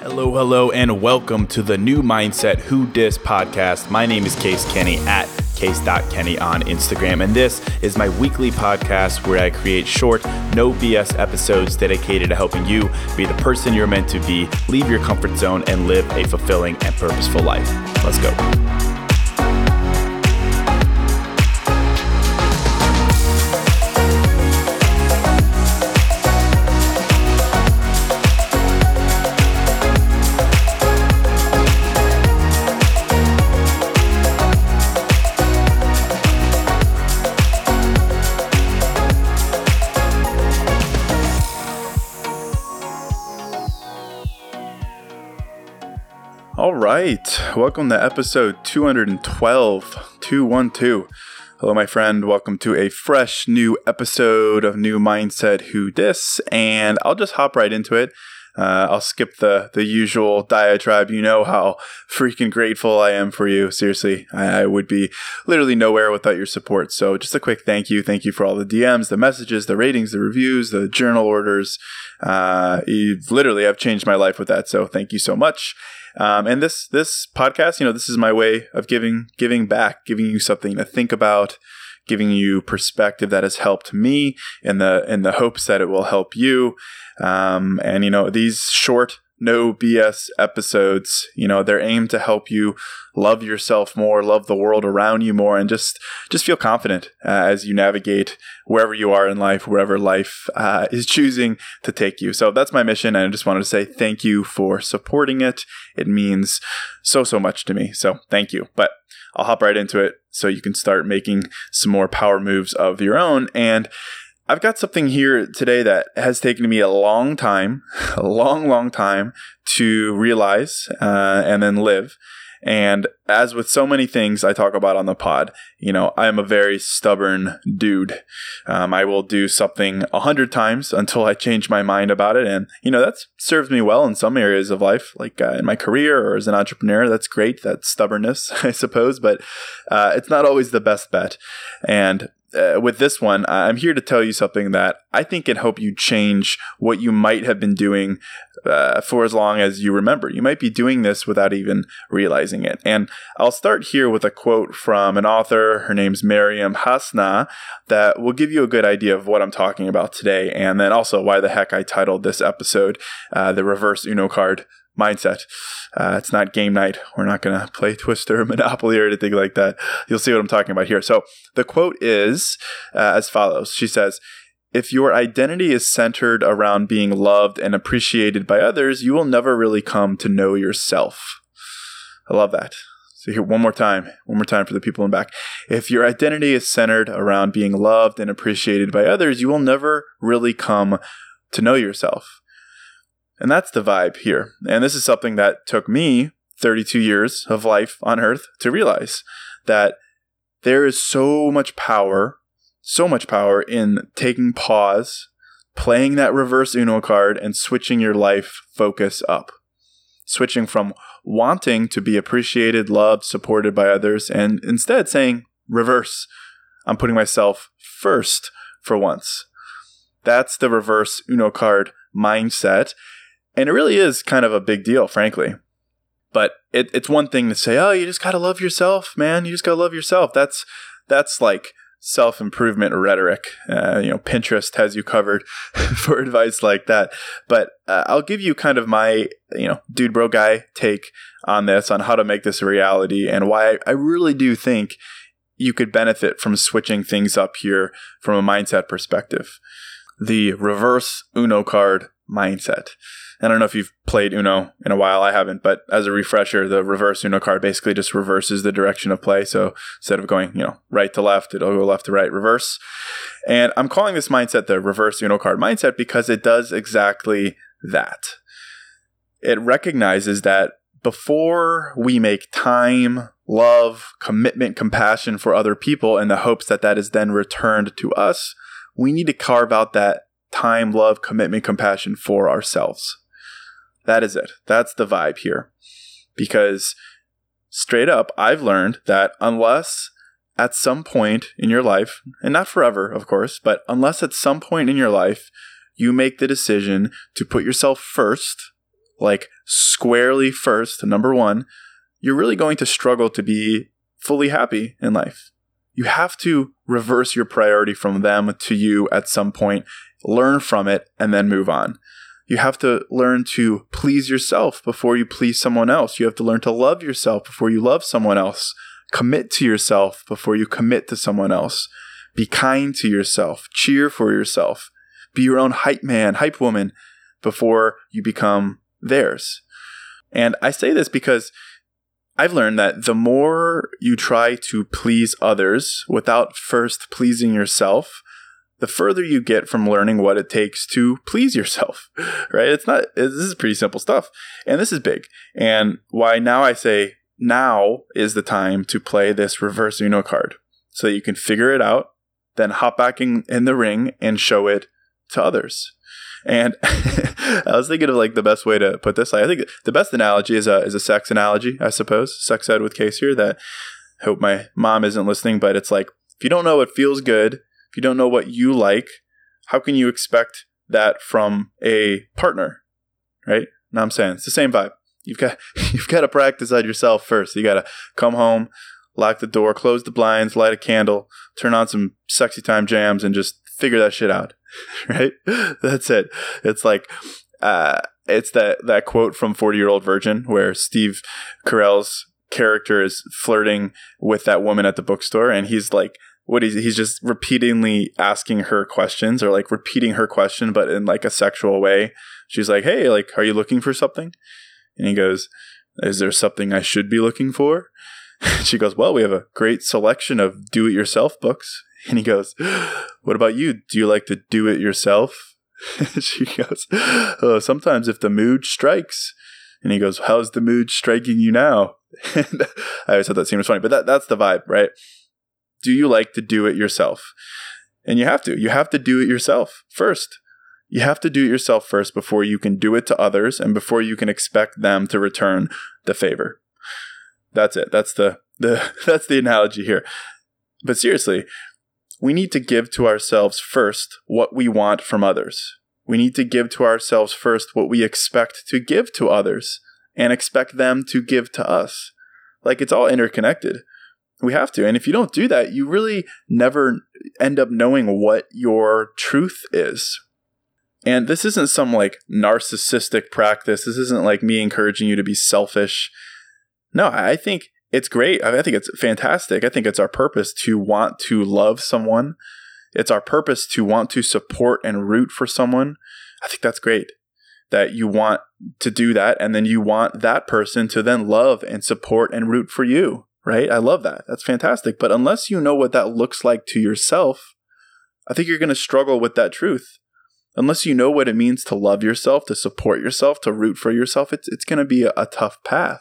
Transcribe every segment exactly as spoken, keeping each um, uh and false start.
Hello, hello, and welcome to the New Mindset Who Dis podcast. My name is Case Kenny at case dot kenny on Instagram, and this is my weekly podcast where I create short, no B S episodes dedicated to helping you be the person you're meant to be, leave your comfort zone, and live a fulfilling and purposeful life. Let's go. All right, welcome to episode two twelve, two twelve. Hello, my friend. Welcome to a fresh new episode of New Mindset Who Dis, and I'll just hop right into it. Uh, I'll skip the the usual diatribe. You know how freaking grateful I am for you. Seriously, I, I would be literally nowhere without your support. So just a quick thank you. Thank you for all the D Ms, the messages, the ratings, the reviews, the journal orders. Uh, you literally have changed my life with that. So thank you so much. Um, and this this podcast, you know, this is my way of giving giving back, giving you something to think about, giving you perspective that has helped me in the in the hopes that it will help you. Um, and, you know, these short, no B S episodes, you know, they're aimed to help you love yourself more, love the world around you more, and just just feel confident uh, as you navigate wherever you are in life, wherever life uh, is choosing to take you. So that's my mission, and I just wanted to say thank you for supporting it. It means so, so much to me. So thank you. But I'll hop right into it so you can start making some more power moves of your own. And I've got something here today that has taken me a long time, a long, long time to realize uh, and then live. And as with so many things I talk about on the pod, you know, I am a very stubborn dude. Um, I will do something a hundred times until I change my mind about it. And, you know, that's served me well in some areas of life, like uh, in my career or as an entrepreneur. That's great. That's stubbornness, I suppose. But uh, it's not always the best bet. And Uh, with this one, I'm here to tell you something that I think can help you change what you might have been doing uh, for as long as you remember. You might be doing this without even realizing it. And I'll start here with a quote from an author. Her name's Mariam Hasna, that will give you a good idea of what I'm talking about today. And then also why the heck I titled this episode, uh, The Reverse Uno Card Mindset. Uh, it's not game night. We're not going to play Twister or Monopoly or anything like that. You'll see what I'm talking about here. So the quote is uh, as follows. She says, "If your identity is centered around being loved and appreciated by others, you will never really come to know yourself." I love that. So here, one more time, one more time for the people in back. If your identity is centered around being loved and appreciated by others, you will never really come to know yourself. And that's the vibe here. And this is something that took me thirty-two years of life on earth to realize, that there is so much power, so much power in taking pause, playing that reverse Uno card, and switching your life focus up. Switching from wanting to be appreciated, loved, supported by others, and instead saying, reverse, I'm putting myself first for once. That's the reverse Uno card mindset. And it really is kind of a big deal, frankly. But it, it's one thing to say, oh, you just got to love yourself, man. You just got to love yourself. That's that's like self-improvement rhetoric. Uh, you know, Pinterest has you covered for advice like that. But uh, I'll give you kind of my, you know, dude bro guy take on this, on how to make this a reality, and why I really do think you could benefit from switching things up here from a mindset perspective. The reverse Uno card mindset. I don't know if you've played Uno in a while. I haven't, but as a refresher, the reverse Uno card basically just reverses the direction of play. So instead of going, you know, right to left, it'll go left to right, reverse. And I'm calling this mindset the reverse Uno card mindset because it does exactly that. It recognizes that before we make time, love, commitment, compassion for other people in the hopes that that is then returned to us, we need to carve out that time, love, commitment, compassion for ourselves. That is it. That's the vibe here. Because straight up, I've learned that unless at some point in your life, and not forever, of course, but unless at some point in your life, you make the decision to put yourself first, like squarely first, number one, you're really going to struggle to be fully happy in life. You have to reverse your priority from them to you at some point, learn from it, and then move on. You have to learn to please yourself before you please someone else. You have to learn to love yourself before you love someone else. Commit to yourself before you commit to someone else. Be kind to yourself. Cheer for yourself. Be your own hype man, hype woman before you become theirs. And I say this because I've learned that the more you try to please others without first pleasing yourself, the further you get from learning what it takes to please yourself, right? It's not, this is pretty simple stuff. And this is big. And why now I say now is the time to play this reverse Uno card so that you can figure it out, then hop back in, in the ring and show it to others. And I was thinking of like the best way to put this. Like, I think the best analogy is a is a sex analogy, I suppose. Sex ed with Case here. That I hope my mom isn't listening, but it's like if you don't know what feels good, if you don't know what you like, how can you expect that from a partner, right? No, I'm saying it's the same vibe. You've got you've got to practice on yourself first. You got to come home, lock the door, close the blinds, light a candle, turn on some sexy time jams, and just figure that shit out. Right? That's it. It's like, uh, it's that, that quote from forty Year Old Virgin where Steve Carell's character is flirting with that woman at the bookstore. And he's like, what is he's just repeatedly asking her questions or like repeating her question, but in like a sexual way. She's like, hey, like, are you looking for something? And he goes, is there something I should be looking for? She goes, well, we have a great selection of do-it-yourself books. And he goes, what about you? Do you like to do it yourself? She goes, oh, sometimes if the mood strikes. And he goes, how's the mood striking you now? And I always thought that scene was funny, but that, that's the vibe, right? Do you like to do it yourself? And you have to. You have to do it yourself first. You have to do it yourself first before you can do it to others and before you can expect them to return the favor. That's it. That's the, the that's the analogy here. But seriously, we need to give to ourselves first what we want from others. We need to give to ourselves first what we expect to give to others and expect them to give to us. Like, it's all interconnected. We have to. And if you don't do that, you really never end up knowing what your truth is. And this isn't some like narcissistic practice. This isn't like me encouraging you to be selfish. No, I think it's great. I think it's fantastic. I think it's our purpose to want to love someone. It's our purpose to want to support and root for someone. I think that's great that you want to do that. And then you want that person to then love and support and root for you, right? I love that. That's fantastic. But unless you know what that looks like to yourself, I think you're going to struggle with that truth. Unless you know what it means to love yourself, to support yourself, to root for yourself, it's it's going to be a, a tough path.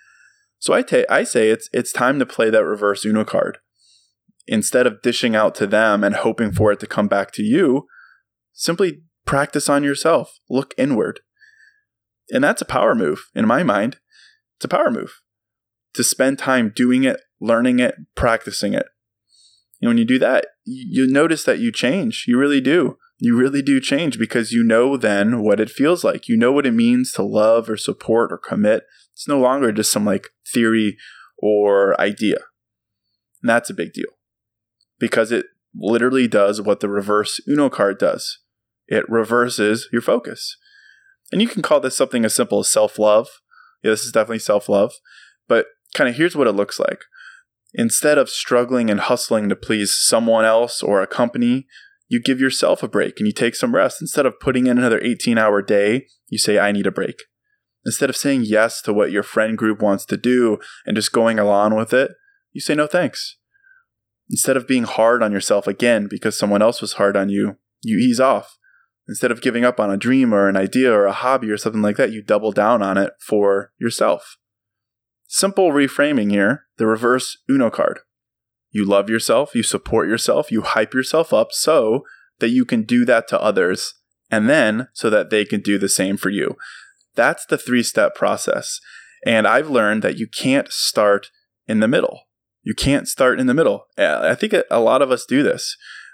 So I, ta- I say it's it's time to play that reverse Uno card. Instead of dishing out to them and hoping for it to come back to you, simply practice on yourself. Look inward. And that's a power move in my mind. It's a power move to spend time doing it, learning it, practicing it. And when you do that, you, you notice that you change. You really do. You really do change because you know then what it feels like. You know what it means to love or support or commit. It's no longer just some like theory or idea. And that's a big deal because it literally does what the reverse Uno card does. It reverses your focus. And you can call this something as simple as self-love. Yeah, this is definitely self-love. But kind of here's what it looks like. Instead of struggling and hustling to please someone else or a company, you give yourself a break and you take some rest. Instead of putting in another eighteen-hour day, you say, I need a break. Instead of saying yes to what your friend group wants to do and just going along with it, you say no thanks. Instead of being hard on yourself again because someone else was hard on you, you ease off. Instead of giving up on a dream or an idea or a hobby or something like that, you double down on it for yourself. Simple reframing here, the reverse Uno card. You love yourself, you support yourself, you hype yourself up so that you can do that to others, and then so that they can do the same for you. That's the three-step process. And I've learned that you can't start in the middle. You can't start in the middle. I think a lot of us do this.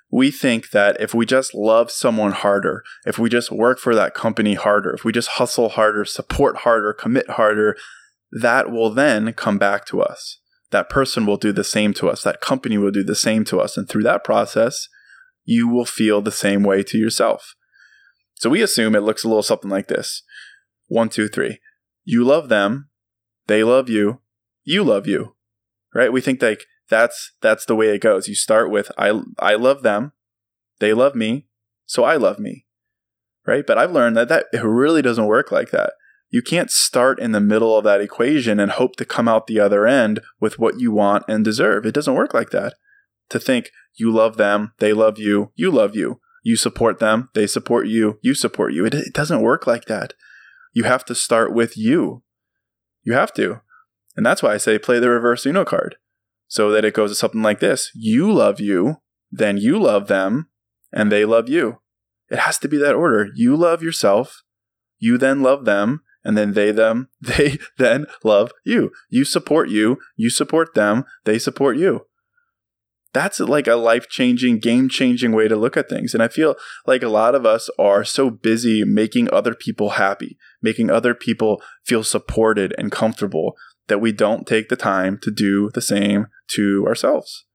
we think that if we just love someone harder, if we just work for that company harder, if we just hustle harder, support harder, commit harder, that will then come back to us. That person will do the same to us. That company will do the same to us. And through that process, you will feel the same way to yourself. So we assume it looks a little something like this. One, two, three. You love them. They love you. You love you. Right? We think like that's that's the way it goes. You start with I I love them. They love me. So I love me. Right? But I've learned that that it really doesn't work like that. You can't start in the middle of that equation and hope to come out the other end with what you want and deserve. It doesn't work like that. To think you love them, they love you, you love you. You support them, they support you, you support you. It, it doesn't work like that. You have to start with you. You have to. And that's why I say play the reverse Uno card. So that it goes something like this. You love you, then you love them, and they love you. It has to be that order. You love yourself, you then love them, and then they them they then love you. You support you, you support them, they support you. That's like a life-changing, game-changing way to look at things. And I feel like a lot of us are so busy making other people happy, making other people feel supported and comfortable, that we don't take the time to do the same to ourselves.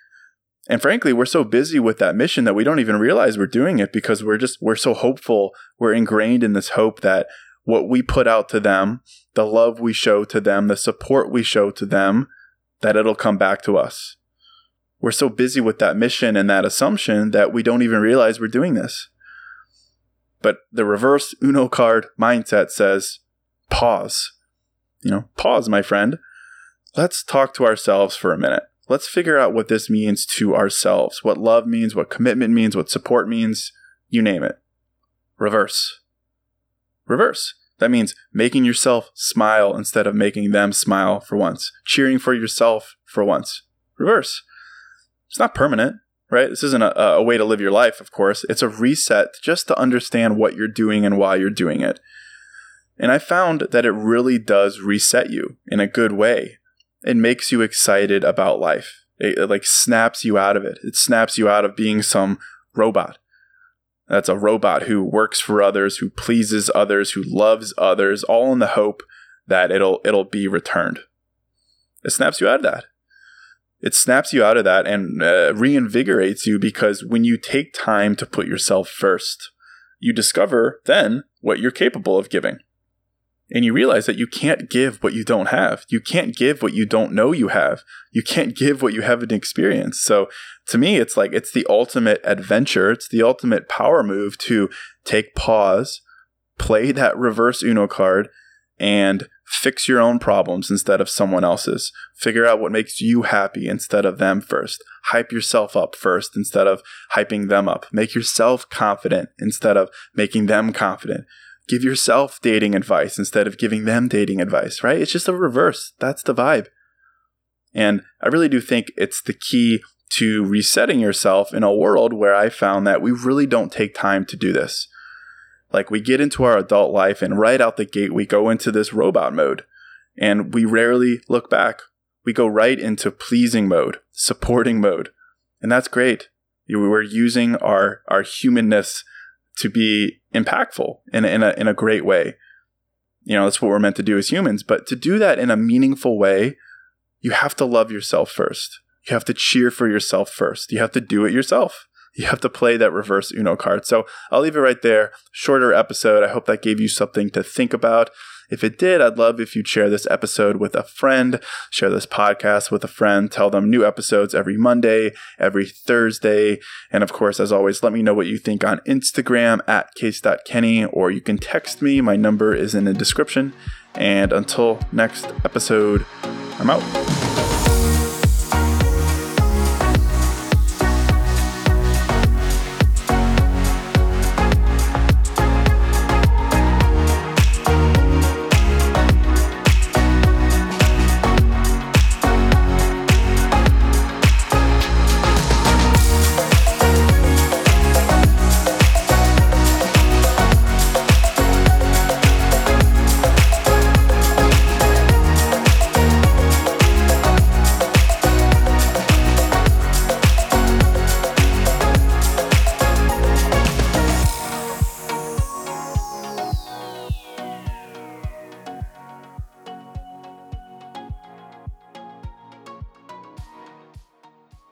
And frankly, we're so busy with that mission that we don't even realize we're doing it, because we're just, we're so hopeful. We're ingrained in this hope that what we put out to them, the love we show to them, the support we show to them, that it'll come back to us. We're so busy with that mission and that assumption that we don't even realize we're doing this. But the reverse Uno card mindset says, pause. You know, pause, my friend. Let's talk to ourselves for a minute. Let's figure out what this means to ourselves. What love means, what commitment means, what support means, you name it. Reverse. Reverse. That means making yourself smile instead of making them smile for once. Cheering for yourself for once. Reverse. It's not permanent, right? This isn't a, a way to live your life, of course. It's a reset just to understand what you're doing and why you're doing it. And I found that it really does reset you in a good way. It makes you excited about life. It, it like snaps you out of it. It snaps you out of being some robot. That's a robot who works for others, who pleases others, who loves others, all in the hope that it'll it'll be returned. It snaps you out of that. It snaps you out of that and uh, reinvigorates you, because when you take time to put yourself first, you discover then what you're capable of giving. And you realize that you can't give what you don't have. You can't give what you don't know you have. You can't give what you haven't experienced. So to me, it's like it's the ultimate adventure. It's the ultimate power move to take pause, play that reverse Uno card, and fix your own problems instead of someone else's. Figure out what makes you happy instead of them first. Hype yourself up first instead of hyping them up. Make yourself confident instead of making them confident. Give yourself dating advice instead of giving them dating advice, right? It's just a reverse. That's the vibe. And I really do think it's the key to resetting yourself in a world where I found that we really don't take time to do this. Like we get into our adult life and right out the gate, we go into this robot mode and we rarely look back. We go right into pleasing mode, supporting mode. And that's great. We're using our, our humanness to be impactful in a, in a, in a great way. You know, that's what we're meant to do as humans. But to do that in a meaningful way, you have to love yourself first. You have to cheer for yourself first. You have to do it yourself. You have to play that reverse Uno card. So I'll leave it right there. Shorter episode. I hope that gave you something to think about. If it did, I'd love if you'd share this episode with a friend, share this podcast with a friend, tell them new episodes every Monday, every Thursday. And of course, as always, let me know what you think on Instagram at case dot kenny, or you can text me. My number is in the description. And until next episode, I'm out.